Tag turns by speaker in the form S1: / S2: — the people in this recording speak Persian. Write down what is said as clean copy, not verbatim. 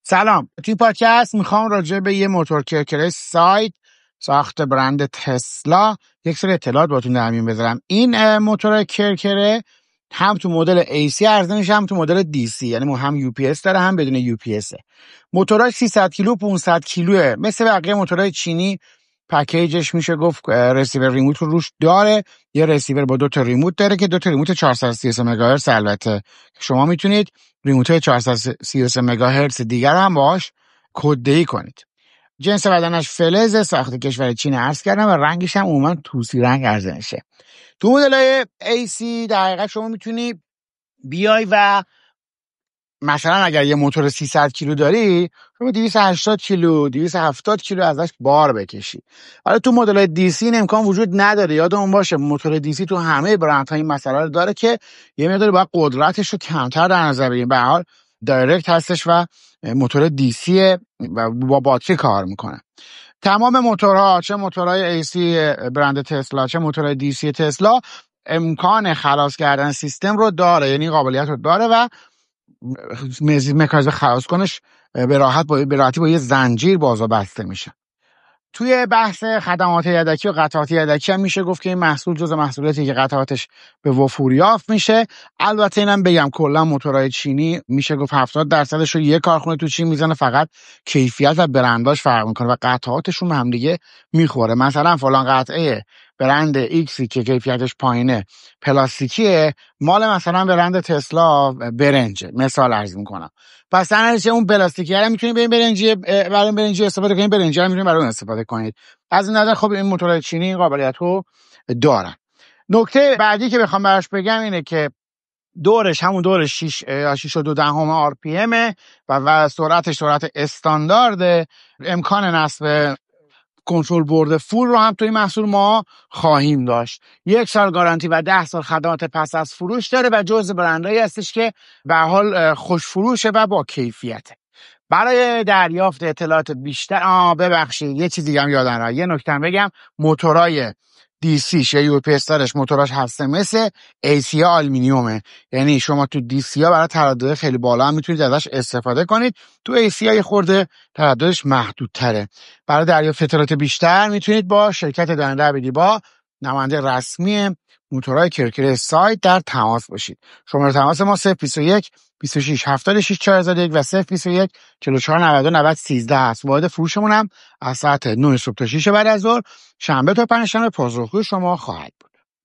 S1: سلام. توی پادکست میخوام راجع به یه موتور کرکره سایت ساخت برند تسلا یک سری اطلاعات باتون در میون بذارم. این موتور کرکره هم تو مدل AC عرضه میشه، هم تو مدل DC، یعنی هم UPS داره هم بدون UPS. موتورها 300 کیلو 500 کیلوه، مثل بقیه موتورهای چینی. پکیجش میشه گفت رسیور ریموت رو روش داره، یه رسیور با 2 ریموت داره که 2 ریموت 433 مگاهرتز. البته شما میتونید ریموت 433 مگاهرتز دیگر هم باهاش کده‌ای کنید. جنس بدنش فلز، ساخت کشور چین عرض کردم و رنگش هم عموما طوسی رنگ عرضه میشه. تو مدل‌های AC در حقیقت شما میتونی بیای و مثلا اگر یه موتور 300 کیلو داری، شما 280 کیلو 270 کیلو ازش بار بکشی. حالا تو مدل‌های DC این امکان وجود نداره. یادمون باشه موتور DC تو همه برندها این مسئله رو داره که یه مقدار باید قدرتش رو کمتر در نظر بگیریم. به هر حال دایرکت هستش و موتور DC و با باتری کار میکنه. تمام موتورها، چه موتورهای AC برند تسلا چه موتورهای DC تسلا، امکان خلاص کردن سیستم رو داره، یعنی قابلیت رو داره و مکانیزم خلاص کنش به راحتی با یه زنجیر باز و بسته میشه. توی بحث خدمات یدکی و قطعات یدکی هم میشه گفت که این محصول جزء محصولاتی که قطعاتش به وفور یافت میشه. البته اینم بگم کلا موتورهای چینی میشه گفت 70% رو یه کارخونه تو چین میزنه، فقط کیفیت و برنداش فرق میکنه و قطعاتشون به هم دیگه میخوره. مثلا فلان قطعه برند ایکسی که کیفیتش پایینه پلاستیکیه، مال مثلا برند تسلا برنجه، مثال عرض میکنم. پس تنها اون پلاستیکی رو میتونید برای برنجی استفاده کنید، برنجی رو میتونید برای اون استفاده کنید. از این نظر خب این موتورهای چینی این قابلیت رو دارن. نکته بعدی که بخوام براش بگم اینه که دورش همون دور 6.2 RPM و سرعت استاندارد. امکان نصب کنترل بورد فول رو هم توی محصول ما خواهیم داشت. 1 سال گارانتی و 10 سال خدمات پس از فروش داره و جزء برندایی هستش که به حال خوش فروشه و با کیفیته. برای دریافت اطلاعات بیشتر ببخشید یه چیزی هم یادم رفت، یه نکته بگم. موتورای DC یا UPS دارش موتوراش هسته مثل AC آلومینیومه، یعنی شما تو DC ها برای تردد خیلی بالا هم میتونید ازش استفاده کنید. تو AC ها یه خورده ترددش محدودتره. برای دریافت اطلاعات بیشتر میتونید با شرکت داننده عبدی با نماینده رسمی موتورهای کرکره سایت در تماس باشید. شماره تماس ما 021 26 76 4001 و 021 44 92 90 13 است. واحد فروشمون هم از ساعت 9 صبح تا 6 بعد از ظهر، شنبه تا پنجشنبه پاسخگوی شما خواهد.